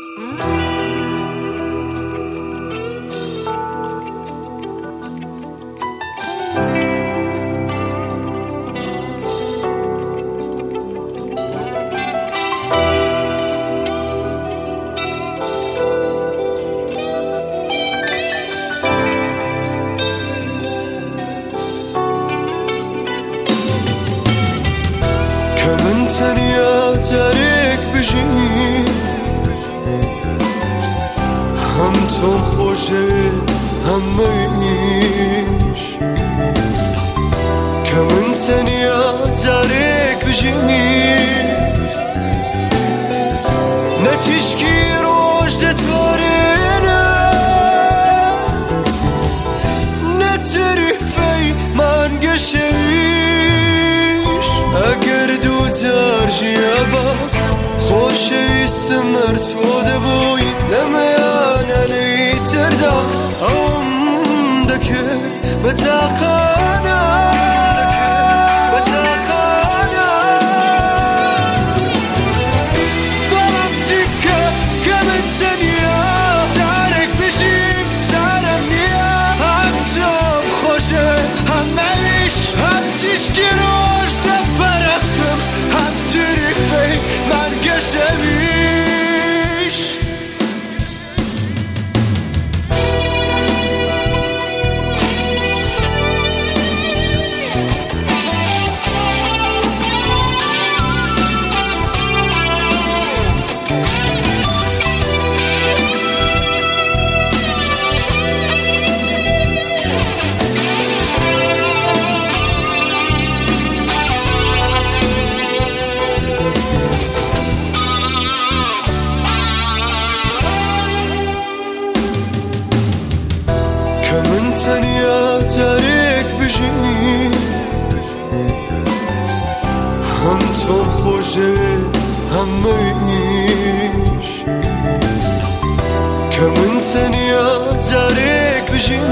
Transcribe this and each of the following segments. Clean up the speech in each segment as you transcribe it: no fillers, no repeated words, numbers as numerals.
من تنیا ترک بشین هم تم خوشه همش که من تنیا ترک بشین نتیشکی روش دتوارینه نتریفی من گشیش اگر جيابا خوشي السمر تودبوي لما انا لي تردا ام ذكرت بتاقانا ضرب جيبك كمن تنيا تارك بشيب سارنيا هم توم خوشه هم نعيش هم تشكي روش دفرستم هم تریفی من گشمیش من تنیا ترک بشین هم تم خوشه همش که من تنیا ترک بشین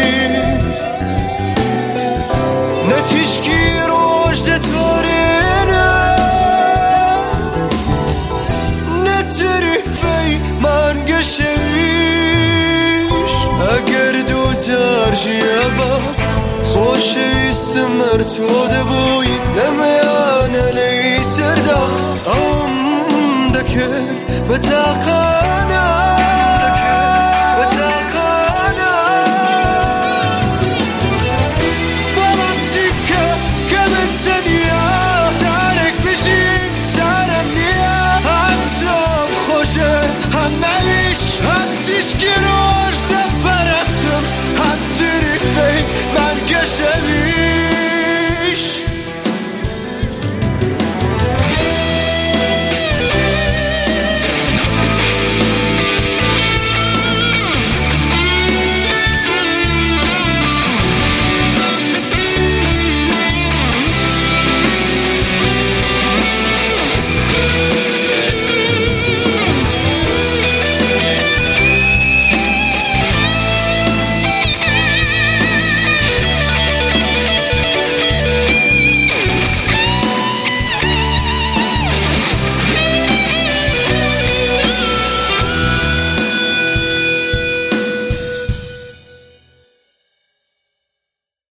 نتیشکی روش دتوارینه نتریفی من گشمیش اگر جيابا خوشي السمر تودبوي لما انا لي تردا ام ذكرت بتاقا